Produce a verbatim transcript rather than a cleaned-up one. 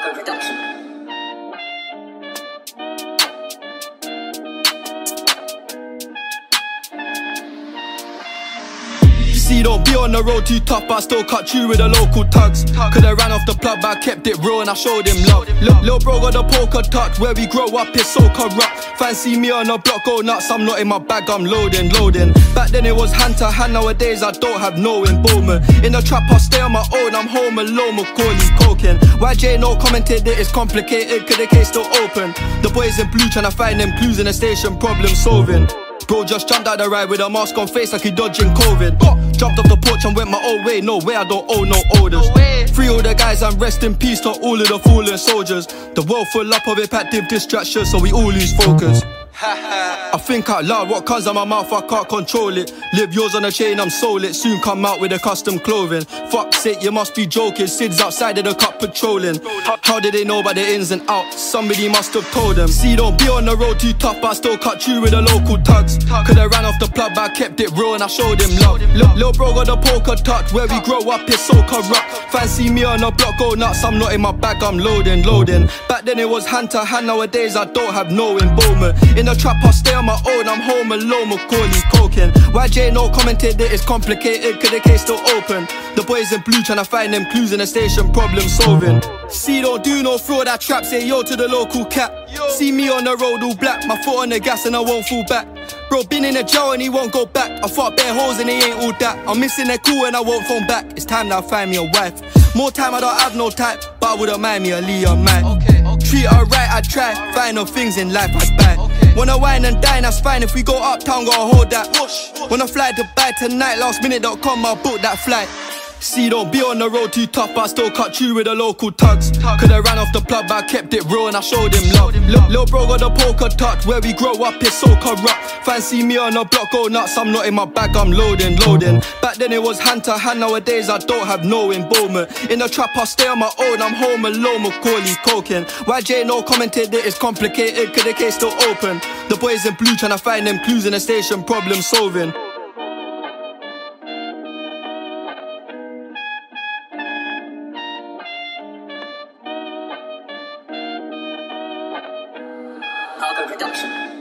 Production. See, don't be on the road too tough, but I still cut you with the local tugs. Coulda ran off the plug, but I kept it real and I showed him love. Lil, Lil bro got the poker tucked, where we grow up is so corrupt. Fancy me on the block, go nuts, I'm not in my bag, I'm loading, loading. Back then it was hand to hand, nowadays I don't have no involvement. In the trap I stay on my own, I'm home alone, Macaulay coking. Y J no commented that it's complicated, cause the case still open. The boys in blue tryna find them clues in the station, problem solving. Bro just jumped out the ride with a mask on face like he dodging COVID. Jumped off the porch and went my own way, no way, I don't owe no orders. Free all the guys and rest in peace to all of the fallen soldiers. The world full up of impactive distractions, so we all lose focus. I think out loud, what comes out my mouth I can't control it. Live yours on a chain, I'm sold it. Soon come out with a custom clothing. Fuck's sake, you must be joking. Sid's outside of the cup patrolling. How did they know about the ins and outs? Somebody must have told them. See, don't be on the road too tough, but I still cut you with the local tugs. Coulda ran off the plug, but I kept it real and I showed him love. Lil, Lil bro got the poker tucked, where we grow up is so corrupt. Fancy me on the block, go nuts, I'm not in my bag, I'm loading, loading. Back then it was hand to hand, nowadays I don't have no involvement. In the trap I stay on my own, I'm home alone, Macaulay coking. Y J no commented that it's complicated, cause the case still open. The boys in blue tryna find them clues in the station, problem solving. See, don't do no fraud, that trap, say yo to the local cat. See me on the road all black, my foot on the gas and I won't fall back. Bro been in the jail and he won't go back. I fought bare holes and he ain't all that. I'm missing their cool and I won't phone back. It's time that I find me a wife. More time I don't have no type, but I wouldn't mind me a Leah man. Okay, okay. Treat her right, I try. Find no things in life I buy. Okay. Wanna wine and dine, that's fine. If we go uptown, gotta hold that. Whoosh, whoosh. Wanna fly to Dubai tonight, last minute dot com, I'll book that flight. See, don't be on the road too tough, but I still cut you with the local tugs. Coulda ran off the plug, but I kept it real and I showed him love. Lil, Lil bro got the poker tucked, where we grow up is so corrupt. Fancy me on the block, go nuts, I'm not in my bag, I'm loading, loading. Back then it was hand to hand, nowadays I don't have no involvement. In the trap I stay on my own, I'm home alone, Macaulay coking. Y J no commented that it's complicated, cause the case still open. The boys in blue tryna find them clues in the station, problem solving. Production.